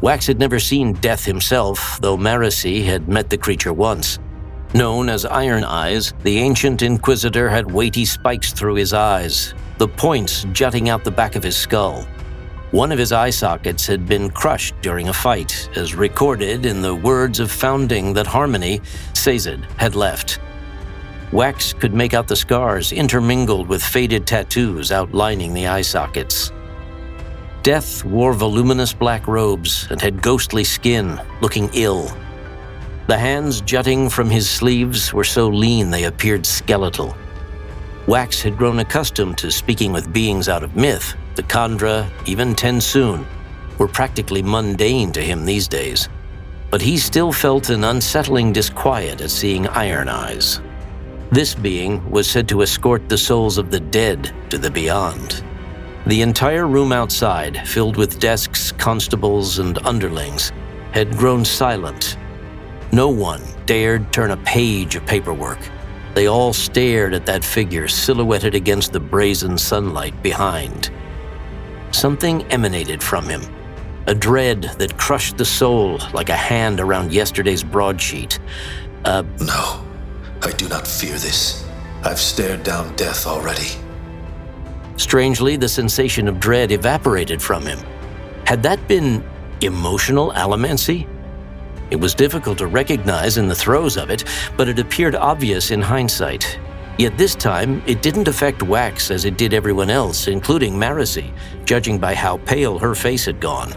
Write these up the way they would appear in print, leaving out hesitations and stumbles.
Wax had never seen Death himself, though Maracy had met the creature once. Known as Iron Eyes, the ancient Inquisitor had weighty spikes through his eyes, the points jutting out the back of his skull. One of his eye sockets had been crushed during a fight, as recorded in the words of founding that Harmony, Sazed, had left. Wax could make out the scars intermingled with faded tattoos outlining the eye sockets. Death wore voluminous black robes and had ghostly skin, looking ill. The hands jutting from his sleeves were so lean they appeared skeletal. Wax had grown accustomed to speaking with beings out of myth. The Kandra, even Tensoon, were practically mundane to him these days. But he still felt an unsettling disquiet at seeing Iron Eyes. This being was said to escort the souls of the dead to the beyond. The entire room outside, filled with desks, constables, and underlings, had grown silent. No one dared turn a page of paperwork. They all stared at that figure silhouetted against the brazen sunlight behind. Something emanated from him, a dread that crushed the soul like a hand around yesterday's broadsheet. No, I do not fear this. I've stared down death already. Strangely, the sensation of dread evaporated from him. Had that been emotional allomancy? It was difficult to recognize in the throes of it, but it appeared obvious in hindsight. Yet this time, it didn't affect Wax as it did everyone else, including Maracy, judging by how pale her face had gone.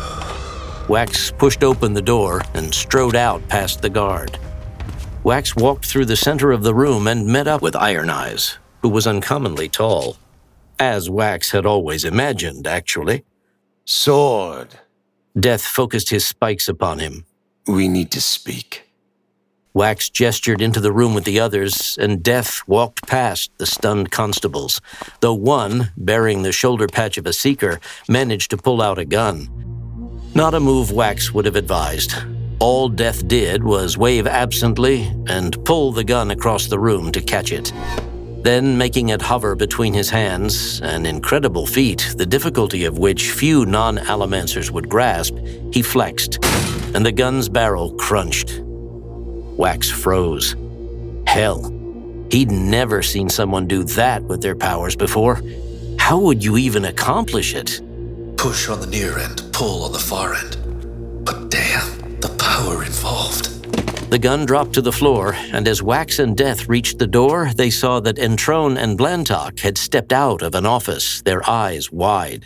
Wax pushed open the door and strode out past the guard. Wax walked through the center of the room and met up with Iron Eyes, who was uncommonly tall. As Wax had always imagined, actually. Sword. Death focused his spikes upon him. We need to speak. Wax gestured into the room with the others, and Death walked past the stunned constables, though one, bearing the shoulder patch of a seeker, managed to pull out a gun. Not a move Wax would have advised. All Death did was wave absently and pull the gun across the room to catch it. Then, making it hover between his hands, an incredible feat, the difficulty of which few non-allomancers would grasp, he flexed, and the gun's barrel crunched. Wax froze. Hell, he'd never seen someone do that with their powers before. How would you even accomplish it? Push on the near end, pull on the far end. But damn, the power involved. The gun dropped to the floor, and as Wax and Death reached the door, they saw that Entrone and Blantock had stepped out of an office, their eyes wide.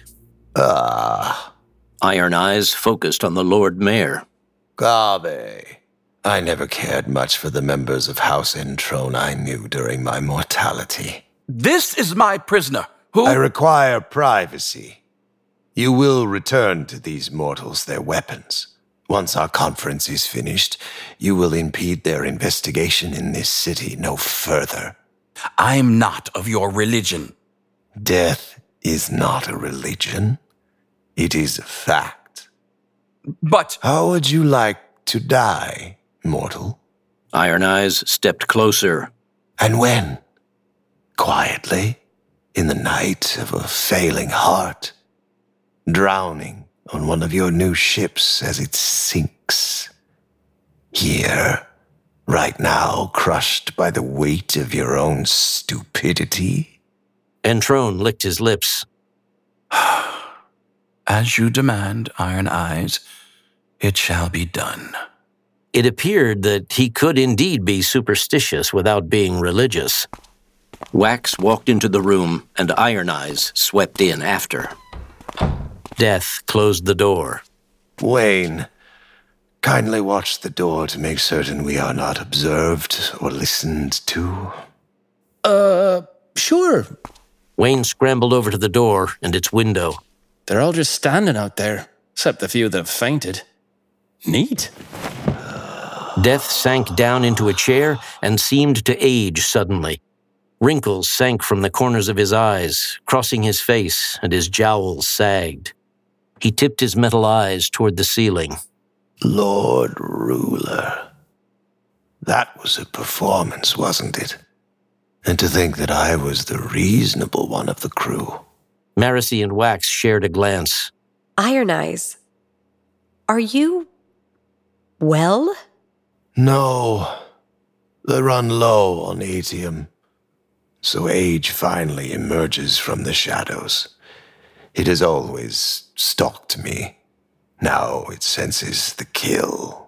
Iron Eyes focused on the Lord Mayor. Garvey. I never cared much for the members of House Entrone I knew during my mortality. This is my prisoner, who— I require privacy. You will return to these mortals their weapons. Once our conference is finished, you will impede their investigation in this city no further. I'm not of your religion. Death is not a religion. It is a fact. But— How would you like to die, mortal? Iron Eyes stepped closer. And when? Quietly, in the night of a failing heart, drowning on one of your new ships as it sinks. Here, right now, crushed by the weight of your own stupidity. Entrone licked his lips. As you demand, Iron Eyes, it shall be done. It appeared that he could indeed be superstitious without being religious. Wax walked into the room, and Iron Eyes swept in after. Death closed the door. Wayne, kindly watch the door to make certain we are not observed or listened to. Sure. Wayne scrambled over to the door and its window. They're all just standing out there, except the few that have fainted. Neat. Death sank down into a chair and seemed to age suddenly. Wrinkles sank from the corners of his eyes, crossing his face, and his jowls sagged. He tipped his metal eyes toward the ceiling. Lord Ruler. That was a performance, wasn't it? And to think that I was the reasonable one of the crew. Maracy and Wax shared a glance. Iron Eyes. Are you... well? No. They run low on atium. So age finally emerges from the shadows. It has always stalked me. Now it senses the kill.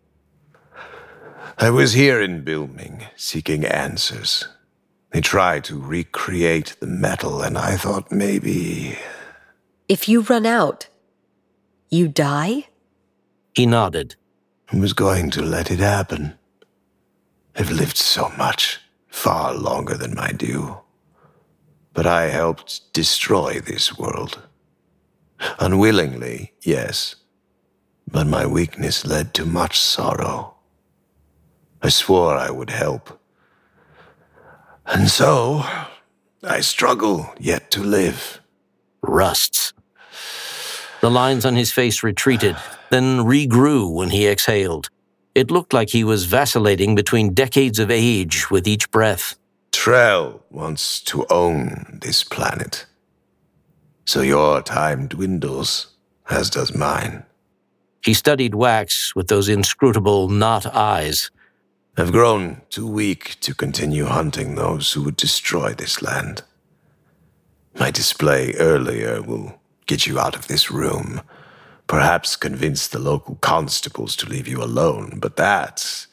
I was here in Bilming, seeking answers. They tried to recreate the metal, and I thought maybe... If you run out, you die? He nodded. I was going to let it happen. I've lived so much, far longer than my due. But I helped destroy this world. Unwillingly, yes. But my weakness led to much sorrow. I swore I would help. And so, I struggle yet to live. Rusts. The lines on his face retreated, then regrew when he exhaled. It looked like he was vacillating between decades of age with each breath. Trell wants to own this planet. So your time dwindles, as does mine. He studied Wax with those inscrutable not eyes. I've grown too weak to continue hunting those who would destroy this land. My display earlier will get you out of this room. Perhaps convince the local constables to leave you alone, but that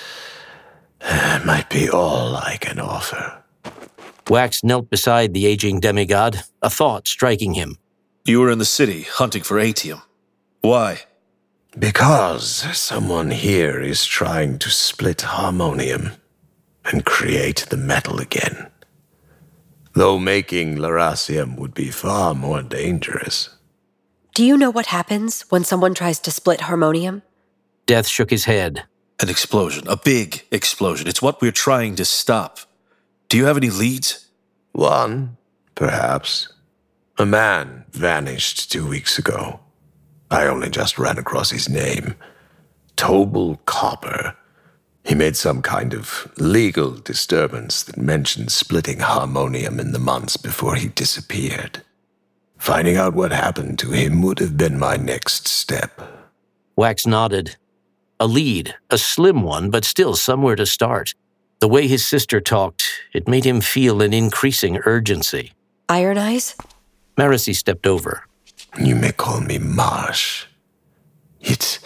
might be all I can offer. Wax knelt beside the aging demigod, a thought striking him. You were in the city, hunting for atium. Why? Because someone here is trying to split harmonium and create the metal again. Though making Lerasium would be far more dangerous. Do you know what happens when someone tries to split harmonium? Death shook his head. An explosion, a big explosion. It's what we're trying to stop. Do you have any leads? One, perhaps. A man vanished 2 weeks ago. I only just ran across his name. Tobal Copper. He made some kind of legal disturbance that mentioned splitting harmonium in the months before he disappeared. Finding out what happened to him would have been my next step. Wax nodded. A lead, a slim one, but still somewhere to start. The way his sister talked, it made him feel an increasing urgency. Iron Eyes? Marasi stepped over. You may call me Marsh. It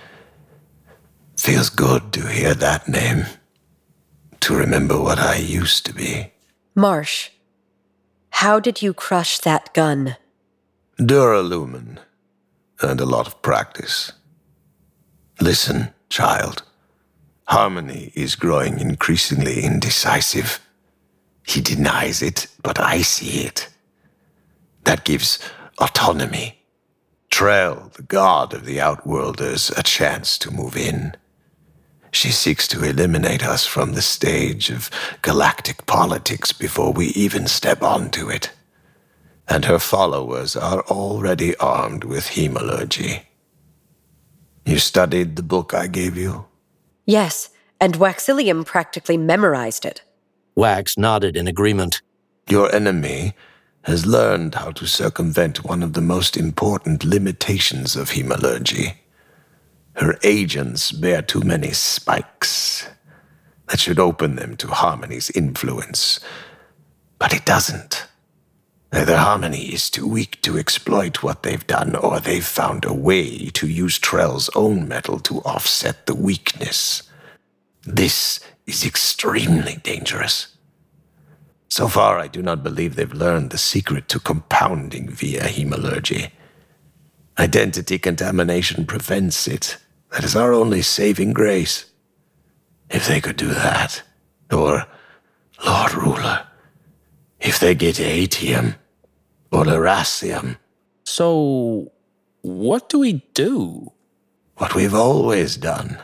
feels good to hear that name. To remember what I used to be. Marsh, how did you crush that gun? Duralumin, and a lot of practice. Listen, child. Harmony is growing increasingly indecisive. He denies it, but I see it. That gives autonomy. Trell, the god of the Outworlders, a chance to move in. She seeks to eliminate us from the stage of galactic politics before we even step onto it. And her followers are already armed with hemalurgy. You studied the book I gave you? Yes, and Waxilium practically memorized it. Wax nodded in agreement. Your enemy has learned how to circumvent one of the most important limitations of hemalurgy. Her agents bear too many spikes. That should open them to Harmony's influence. But it doesn't. Either Harmony is too weak to exploit what they've done, or they've found a way to use Trell's own metal to offset the weakness. This is extremely dangerous. So far, I do not believe they've learned the secret to compounding via hemalurgy. Identity contamination prevents it. That is our only saving grace. If they could do that, or, Lord Ruler, if they get atium, or Lerasium. So, what do we do? What we've always done.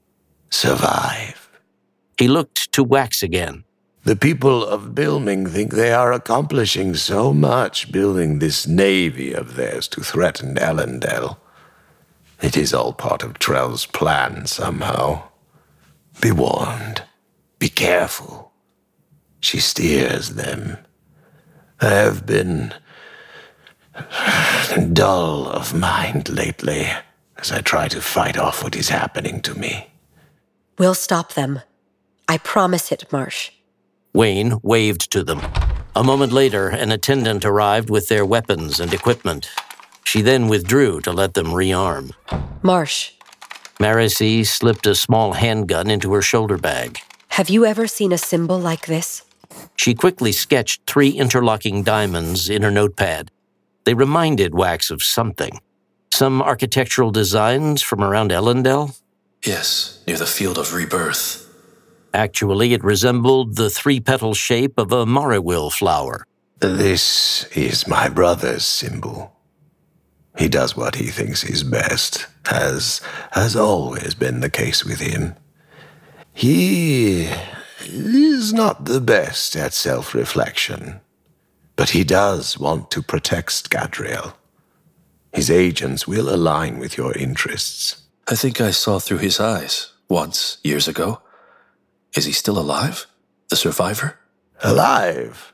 Survive. He looked to Wax again. The people of Bilming think they are accomplishing so much building this navy of theirs to threaten Elendel. It is all part of Trell's plan somehow. Be warned. Be careful. She steers them. I have been dull of mind lately. as I try to fight off what is happening to me. We'll stop them. I promise it, Marsh. Wayne waved to them. A moment later, an attendant arrived with their weapons and equipment. She then withdrew to let them rearm. Marsh, Marcy slipped a small handgun into her shoulder bag. have you ever seen a symbol like this? She quickly sketched 3 interlocking diamonds in her notepad. They reminded Wax of something. Some architectural designs from around Ellendale? Yes, near the Field of Rebirth. Actually, it resembled the 3-petal shape of a Mariwill flower. This is my brother's symbol. He does what he thinks is best, as has always been the case with him. He is not the best at self-reflection, but he does want to protect Scadrial. His agents will align with your interests. I think I saw through his eyes once, years ago. Is he still alive? The survivor? Alive?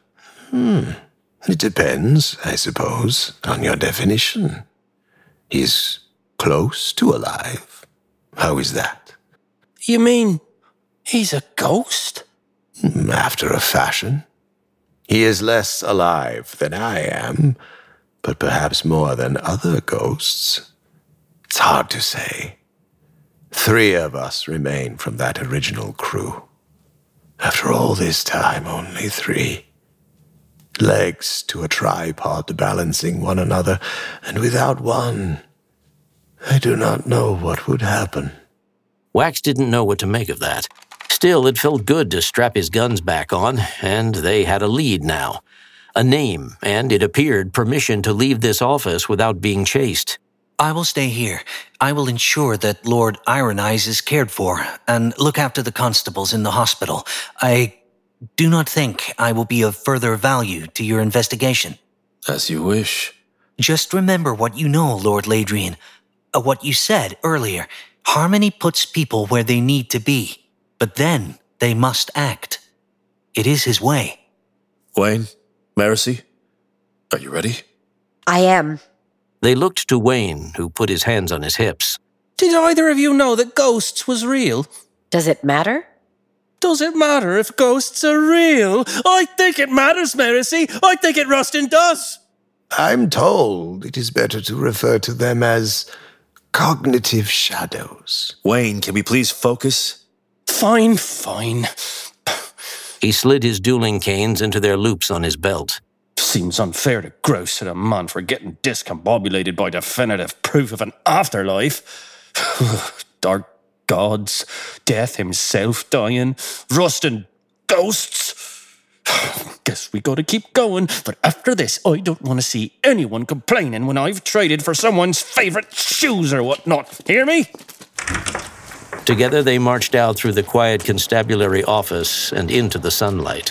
It depends, I suppose, on your definition. He's close to alive. How is that? You mean he's a ghost? After a fashion. He is less alive than I am, but perhaps more than other ghosts. It's hard to say. 3 of us remain from that original crew. After all this time, only 3. Legs to a tripod balancing one another, and without one, I do not know what would happen. Wax didn't know what to make of that. Still, it felt good to strap his guns back on, and they had a lead now. A name, and it appeared permission to leave this office without being chased. I will stay here. I will ensure that Lord Iron Eyes is cared for and look after the constables in the hospital. I do not think I will be of further value to your investigation. As you wish. Just remember what you know, Lord Ladrian. What you said earlier. Harmony puts people where they need to be, but then they must act. It is his way. Wayne, Marcy, are you ready? I am. They looked to Wayne, who put his hands on his hips. Did either of you know that ghosts was real? Does it matter? Does it matter if ghosts are real? I think it matters, Marcy. I think it Rustin does. I'm told it is better to refer to them as cognitive shadows. Wayne, can we please focus? Fine, fine. He slid his dueling canes into their loops on his belt. Seems unfair to grouse at a man for getting discombobulated by definitive proof of an afterlife. Dark gods, death himself dying, Rustin ghosts. Guess we gotta keep going, but after this, I don't want to see anyone complaining when I've traded for someone's favorite shoes or whatnot. Hear me? Together they marched out through the quiet constabulary office and into the sunlight.